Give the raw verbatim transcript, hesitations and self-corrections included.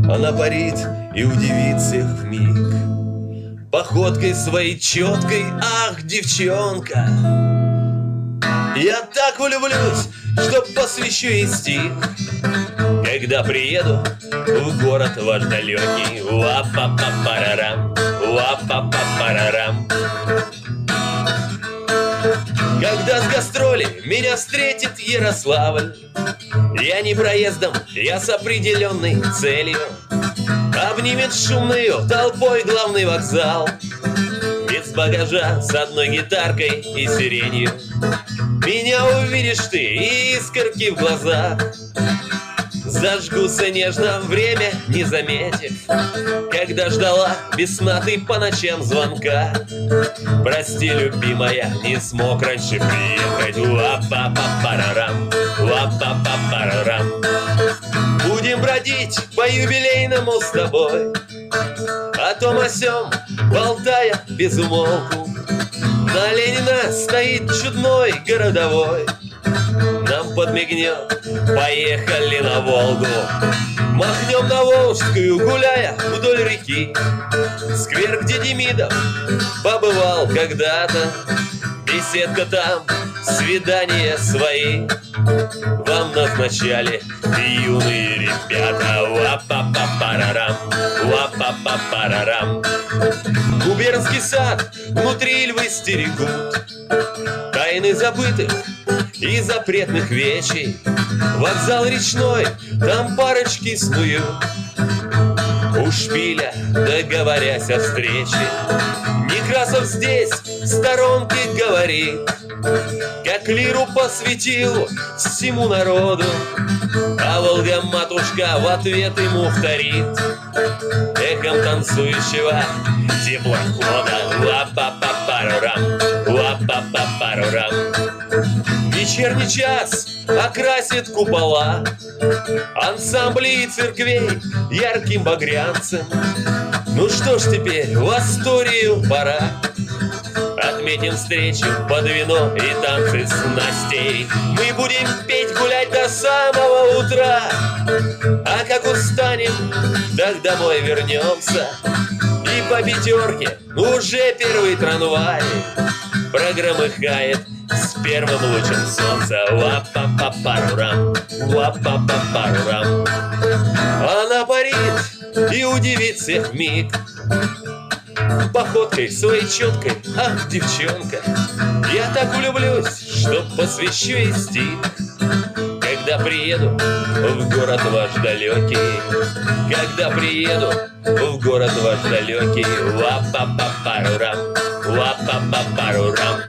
Она парит и удивит всех вмиг походкой своей четкой. Ах, девчонка, я так влюблюсь, что посвящу ей стих, когда приеду в город ваш далекий. Уа-па-па-парарам, уа-па-па-парарам. Когда с гастроли меня встретит Ярославль, я не проездом, я с определенной целью. Обнимет шумную толпой главный вокзал, без багажа, с одной гитаркой и сиренью. Меня увидишь ты, и искорки в глазах зажгутся нежно, время не заметив, когда ждала без сна ты по ночам звонка. Прости, любимая, не смог раньше приехать. Уа-па-па-парарам, уа-па-па-парарам. Будем бродить по юбилейному с тобой, о том о сём болтая без умолку. На Ленина стоит чудной городовой, нам подмигнет, поехали на Волгу. Махнем на Волжскую, гуляя вдоль реки. Сквер, где Демидов побывал когда-то, беседка там, свидания свои вам назначали юные ребята. Уа-па-па-парарам, уа-па-па-парарам. Губернский сад внутри львы стерегут тайны забытых и запретных вещей. Вокзал речной, там парочки снуют у шпиля, договорясь о встрече. Некрасов здесь в сторонке говорит, как лиру посвятил всему народу, а Волга-матушка в ответ ему вторит эхом танцующего теплохода. Уа-па-па-парурам, уа-па-па-парурам. Вечерний час окрасит купола ансамблей церквей ярким багрянцем. Ну что ж, теперь в Асторию пора. Отметим встречу под вино и танцы снастей. Мы будем петь, гулять до самого утра, а как устанем, так домой вернемся. И по пятерке уже первый трамвай прогромыхает с первым лучом солнца. Уа-па-па-парурам, уа-па-па-парурам. Она парит и удивит всех вмиг походкой своей четкой. Ах, девчонка, я так влюблюсь, что посвящу ей стих, когда приеду в город ваш далекий. Когда приеду в город ваш далекий. Уа-па-па-парурам, уа-па-па-парурам.